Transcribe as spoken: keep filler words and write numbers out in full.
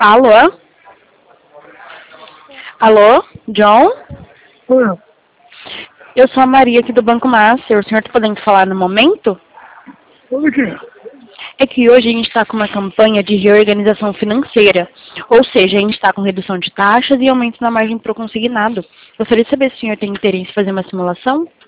Alô? Alô? John? Hum. Eu sou a Maria aqui do Banco Master. O senhor está podendo falar no momento? O quê? É que hoje a gente está com uma campanha de reorganização financeira. Ou seja, a gente está com redução de taxas e aumento na margem para o consignado. Gostaria de saber se o senhor tem interesse em fazer uma simulação?